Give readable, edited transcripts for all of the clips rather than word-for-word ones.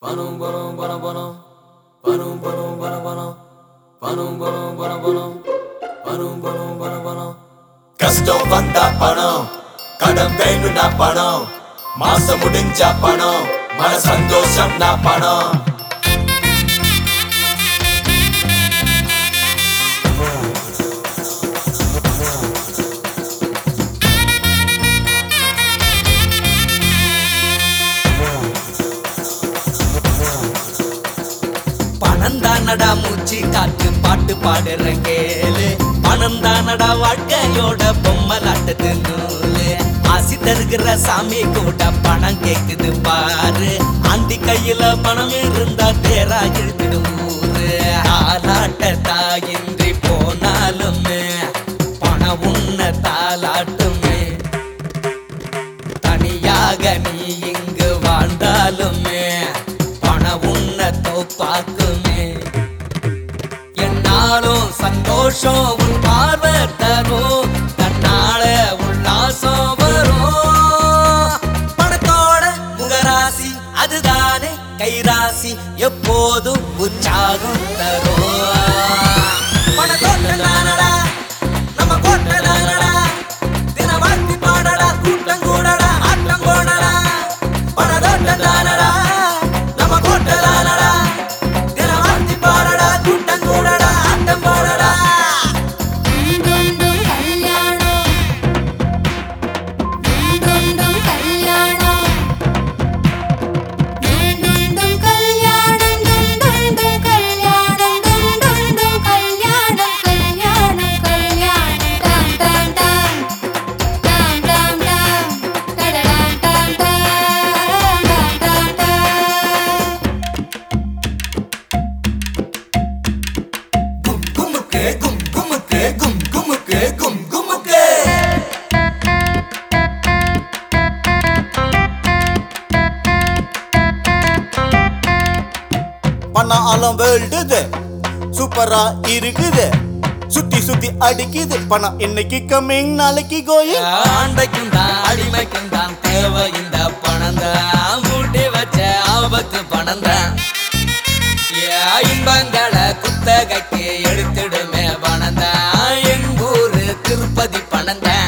கஷ்டம் வந்தா பணம், கடன் வேணும்னா பணம், மாசம் முடிஞ்சா பணம், மன சந்தோஷம்னா பணம். பணம் தானடா மூச்சு காத்து பாட்டு பாடுற கேளு, பணம் தானடா வாழ்க்கையோட பொம்மலாட்டது நூலு. ஆசி தருகிற சாமி கூட பணம் கேக்குது பாரு, ஆண்டி கையில பணம் இருந்தா தேரா இழுத்துடும் ஊரு. ஆலாட்ட தாயின்றி போனாலுமே பணம் உன்ன தாலாட்டுமே, தனியாக நீ இங்கு வாழ்ந்தாலுமே பணம் உன்ன தோப்பாக்குமே. என்னாலும் சந்தோஷம் உன் பார்வை தரும், தன்னால உல்லாசம் வரும். பணத்தோட முகராசி அதுதானே கைராசி, எப்போதும் உற்சாகம் தரும். பணத்தோட்ட தானடா நம்ம கோட்டை தானடா, தின வாழ்த்தி பாடடா கூட்டம் கூடடா ஆட்டம் போடடா. பணத்தோட்ட தானடா நம்ம கோட்டை தானடா, தின வாழ்த்தி பாடடா கூட்டம் கூடடா ஆட்டம் போடடா. கும் குமுக்கு கும் குமுக்கு கும் குமுக்கு. பணம் அலம் வேல்டுது சூப்பரா இருக்குது, சுத்தி சுத்தி அடிக்குது. பணம் இன்னைக்கு கம்மிங் நாளைக்கு கோயிங். ஆண்டைக்கும் தான் அடிமைக்கும் தான் தேவை இந்த பணம் தான், மூட்டி வச்ச ஆபத்து பணம் தான். இன்பங்களை குத்தகைக்கு எடுத்துடுமே பணம் தான், எங்கூரு திருப்பதி பணம் தான்.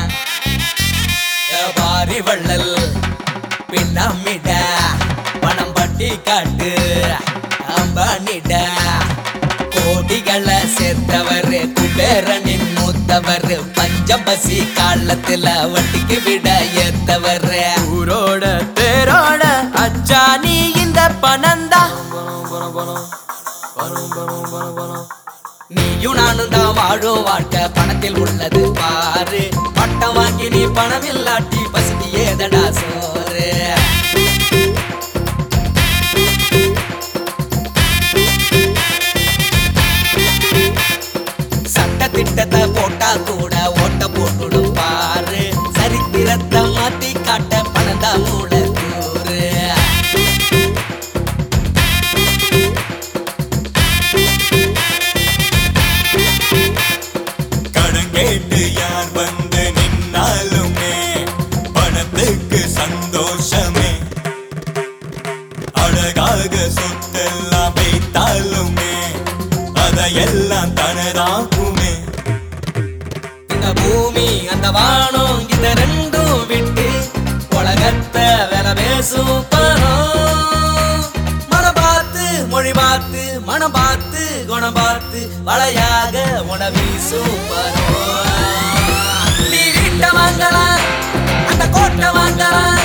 பாரி வள்ளல் பின்னாமிட பணம் பட்டி காட்டு அம்பானிட, கோடிகளை சேர்த்தவர் குபேரனின் மூத்தவர், பஞ்சபசி காலத்துல வட்டிக்கு விட ஏத்தவர். ஊரோட பேரோட அச்சானி இந்த பணந்தா, நீயும் நானும் தான் வாழும் வாழ்க்கை பணத்தில் உள்ளது பாரு. பட்டம் வாங்கி நீ பணம் இல்லாட்டி பசிக்கு ஏதடா சோறு. சட்ட திட்டத்தை போட்டா கூட ஓட்ட போட்டுடும் பாரு, சரித்திரத்தை மாத்தி காட்ட பணந்தா மூட தூரு. கடன் கேட்டு யார் வந்து நின்னாலுமே பணத்துக்கு சந்தோஷமே, அழகாக சொத்தெல்லாம் வைத்தாலுமே அதையெல்லாம் தனதாகுமே. இந்த பூமி அந்த வானம் இந்த ரெண்டும் விட்டு உலகத்தை வேலை பேசும் பணம். மனம் பார்த்து மொழி பார்த்து மனம் பார்த்து குணம் பார்த்து வளையாக உன வீசும் பணம். நீ வீட்டை வாங்கலாம் அந்த கோட்டை வாங்கலாம்,